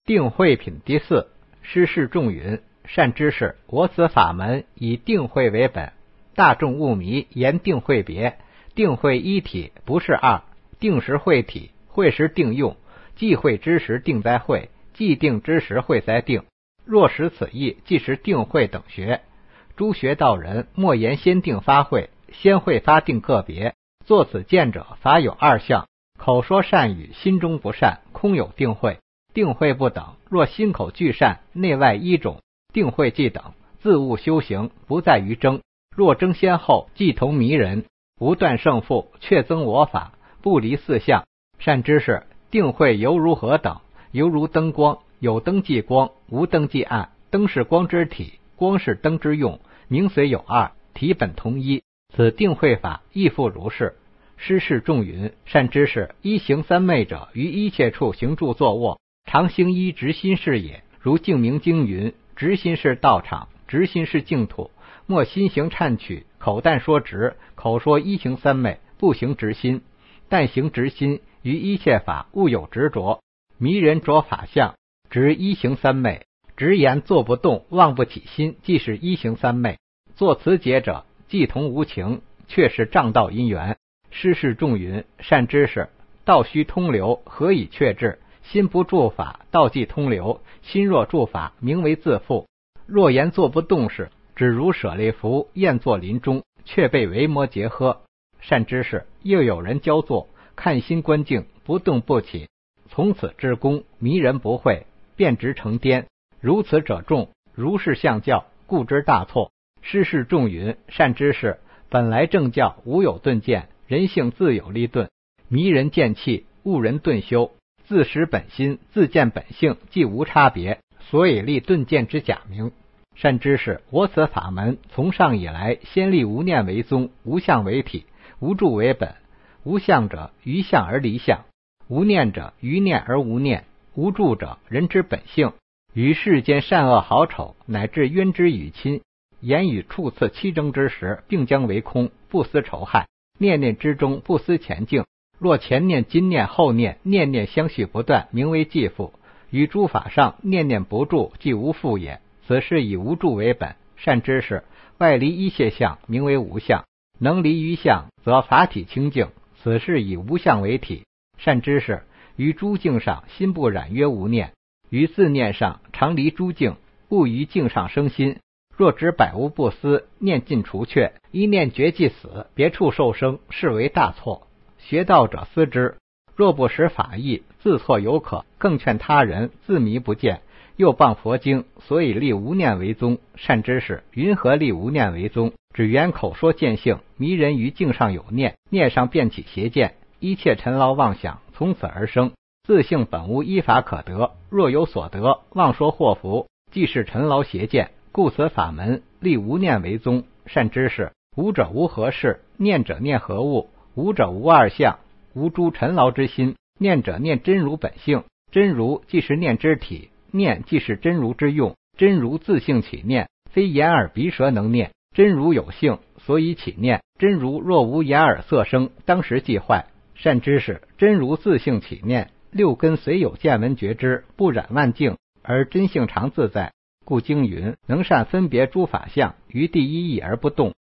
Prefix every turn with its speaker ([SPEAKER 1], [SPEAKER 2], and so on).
[SPEAKER 1] 定慧品第四，师示众云：善知识，我此法门以定慧为本，大众误迷，言定慧别。定慧一体，不是二。定时慧体，慧时定用。既慧之时，定在慧；既定之时，慧在定。若识此意，即是定慧等学。诸学道人，莫言先定发慧，先慧发定个别。作此见者，法有二相：口说善语，心中不善，空有定慧。定慧不等，若心口俱善，内外一种，定慧既等，自悟修行，不在于争。若争先后，既同迷人，无断胜负，却增我法，不离四相。善知识，定慧犹如何等？犹如灯光，有灯即光，无灯即暗。灯是光之体，光是灯之用，名虽有二，体本同一。此定慧法亦复如是。师示众云：善知识，一行三昧者，于一切处行住坐卧，常行一直心是也。如净明经云：直心是道场，直心是净土。莫心行忏取，口但说直，口说一行三昧，不行直心。但行直心，于一切法勿有执着。迷人着法相，执一行三昧，直言坐不动，忘不起心，即是一行三昧。作此解者，既同无情，却是障道因缘。师示众云：善知识，道须通流，何以确志？心不住法，道即通流；心若住法，名为自负。若言坐不动时，只如舍利弗宴坐林中，却被维摩诘喝。善知识，又有人教坐，看心观境，不动不起，从此至功，迷人不会，便直成颠。如此者众，如是相教，故知大错。师示众云：善知识，本来正教无有顿见，人性自有立顿。迷人见气，误人顿修，自识本心，自见本性，既无差别，所以立顿见之假名。善知识，我此法门从上以来，先立无念为宗，无相为体，无住为本。无相者，于相而离相；无念者，于念而无念；无住者，人之本性。于世间善恶好丑，乃至冤之与亲，言语触刺欺争之时，并将为空，不思仇害。念念之中，不思前境。若前念、今念、后念，念念相续不断，名为继复。于诸法上，念念不住，即无复也。此是以无住为本。善知识，外离一切相，名为无相。能离于相，则法体清净。此是以无相为体。善知识，于诸境上，心不染约无念；于自念上，常离诸境，不于境上生心。若知百无不思，念尽除却，一念绝即死，别处受生，是为大错。学道者思之，若不识法义，自错有可，更劝他人自迷不见，又谤佛经，所以立无念为宗。善知识，云何立无念为宗？只缘口说见性，迷人于境上有念，念上便起邪见，一切尘劳妄想从此而生。自性本无依法可得，若有所得，妄说祸福，即是尘劳邪见。故此法门立无念为宗。善知识，无者无何事，念者念何物？无者无二相，无诸尘劳之心。念者念真如本性，真如即是念之体，念即是真如之用。真如自性起念，非眼耳鼻舌能念。真如有性，所以起念。真如若无眼耳色声，当时即坏。善知识，真如自性起念，六根虽有见闻觉知，不染万境，而真性常自在。故经云：能善分别诸法相，于第一义而不动。